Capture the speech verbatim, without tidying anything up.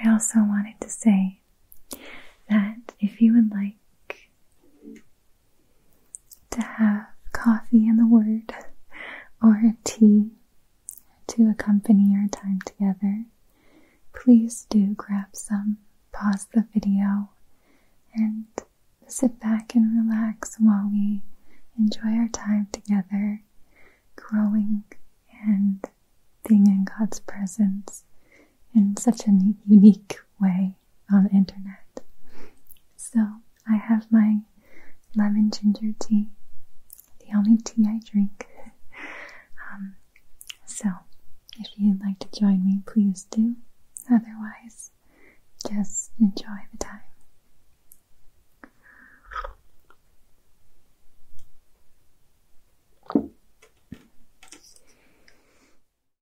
I also wanted to say that if you would like to have coffee and the Word or a tea to accompany our time together, please do grab some, pause the video, and sit back and relax while we enjoy our time together, growing and being in God's presence in such a unique way on the internet. So I have my lemon ginger tea, the only tea I drink. um, so if you'd like to join me, please do. Otherwise, just enjoy the time.